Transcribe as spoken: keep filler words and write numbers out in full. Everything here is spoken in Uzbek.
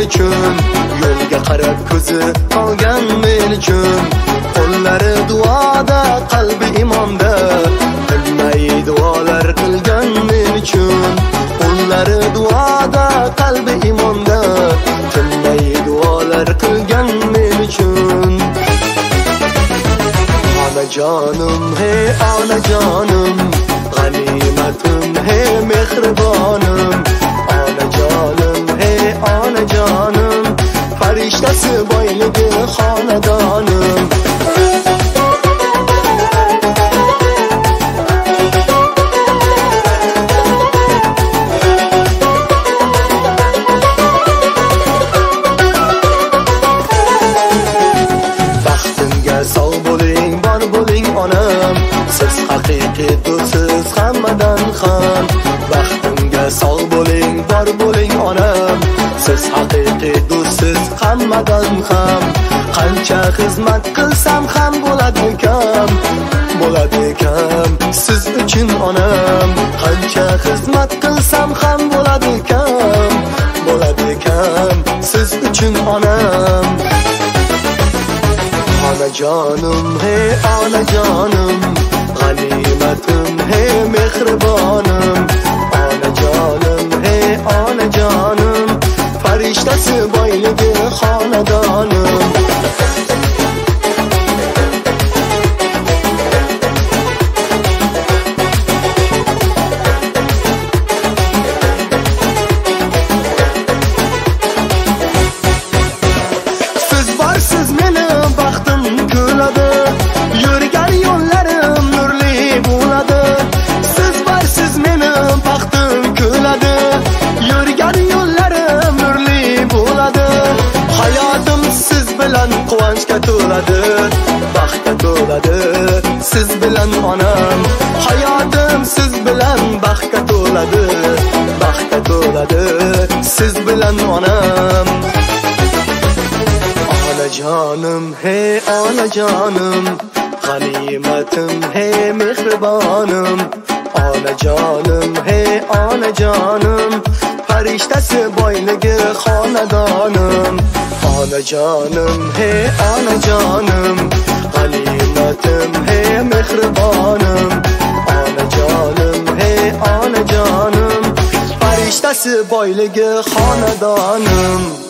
uchun, yo'lga qarab ko'zi qolgan men uchun. Qo'llari duoda, qalbi imonda, tinmay duolar qilgan men uchun. Qo'llari duoda, qalbi imonda, tinmay duolar qilgan men uchun. Onajonim, hey onajonim, g'animatim, hey mehribonim. Onajonim, hey onajonim, farishtasi boyligi xonadonim. Sog' bo'ling, bor bo'ling onam, siz haqiqiy do'stsiz hammadan ham. Baxtimga sog' bo'ling, bor bo'ling onam, siz haqiqiy do'stsiz hammadan ham. Qancha xizmat qilsam ham bo'ladi kam, bo'ladi kam siz uchun onam. Qancha xizmat qilsam ham bo'ladi kam, bo'ladi kam siz uchun onam. Onajonim, hey onajonim, g'animatim, hey mehribonim. Onajonim, hey onajonim, farishtasi boyligi xonadonim. Siz borsiz meni baxtim kuladi, yurgan yo'llarim nurli bo'ladi. Siz borsiz meni baxtim kuladi, yurgan yo'llarim nurli bo'ladi. Hayotim siz bilan quvonchga to'ladi, baxtga to'ladi. Siz bilan onam, hayotim siz bilan baxtga to'ladi, baxtga to'ladi. Siz bilan onam. Onajonim, hey onajonim, g'animatim, hey mehribonim. Onajonim, hey onajonim, farishtasi boyligi xonadonim. Onajonim, hey onajonim, g'animatim, hey mehribonim. Onajonim, hey onajonim, farishtasi boyligi xonadonim.